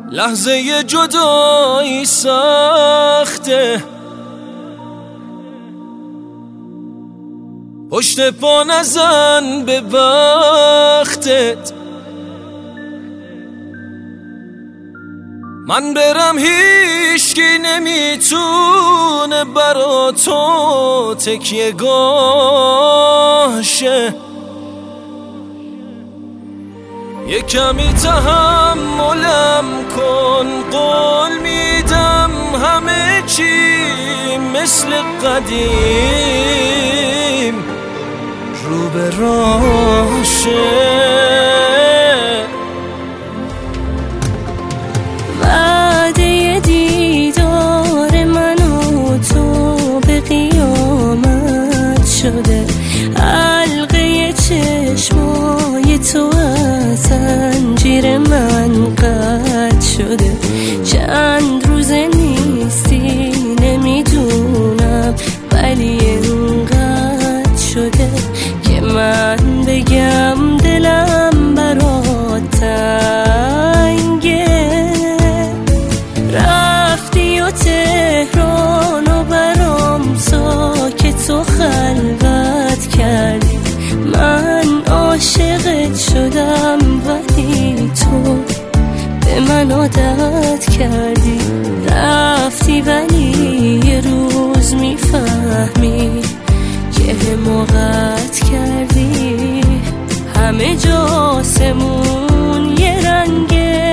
لحظه جدایی سخته، پشت پا نزن به بختت. من برم هیچکی نمیتونه برا تو تکیه گاه شه. یه کمی تحملم کن، قول میدم همه چی مثل قدیم رو به راه شه. وعده دیدار من و تو به قیامت شده، حلقه چشمای تو از زنجیر من قطع شده. چند روزه نیستی نمیدونم، ولی اینقدر شده که من بگم دلم برات تنگه. رفتی و تهران و برام ساکت و خلوت کردی. من عاشقت شدم ولی تو به من عادت کردی. رفتی ولی یه روز میفهمی که حماقت کردی. همه جا آسمون یه رنگه.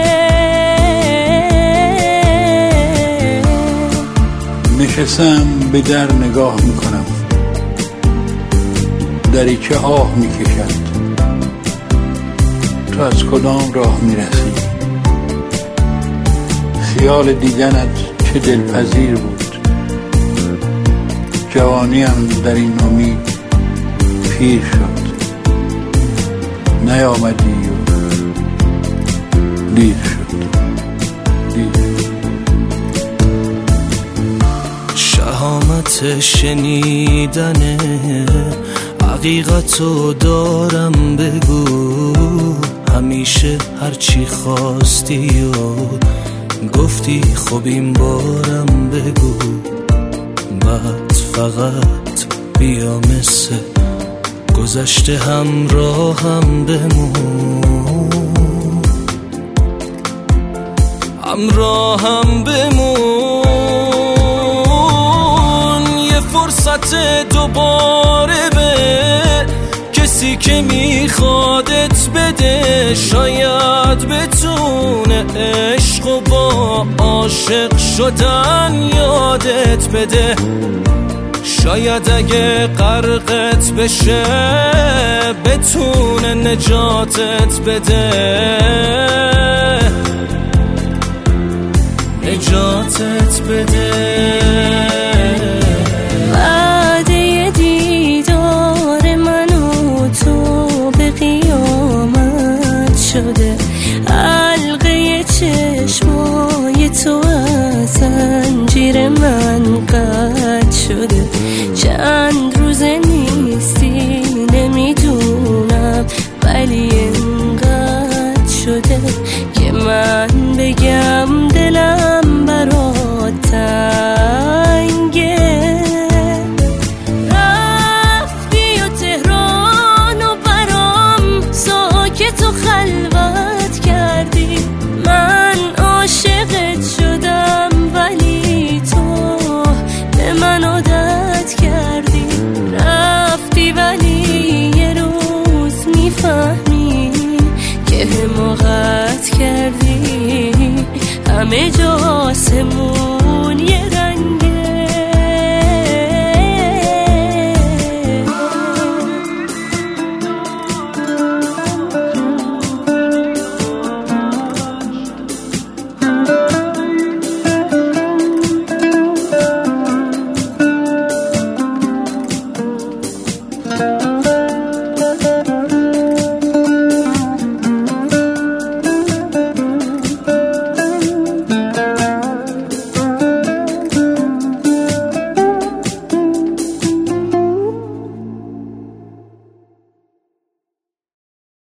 نشستم به در نگاه میکنم، دری که آه میکشد. تو از کدام راه میرسی؟ خیال دیدنت چه دلپذیر بود. جوانیم در این امید پیر شد، نیامدی و دیر شد. شهامت شنیدن حقیقتو دارم، بگو همیشه هرچی خواستی و گفتی خب این بارم بگو. بعد فقط بیا مثل گذشته همراهم بمون، همراهم بمون. یه فرصت دوباره به کسی که میخوادت بده، شاید بتونه عشق و با عاشق شدن یادت بده. شاید اگه غرقت بشه بتونه نجاتت بده، نجاتت بده. وعده دیدار من و تو به قیامت شده، حلقه چشمای تو از زنجیر من قطع شده. چند روزه نیستی نمیدونم، ولی اینقدر شده که من بگم دلم برات تنگه. رفتی و تهران و برام ساکت و خلوت کردی. من عاشقت شدم ولی تو به من عادت کردی. رفتی ولی یه روز میفهمی که حماقت کردی. همه جا آسمون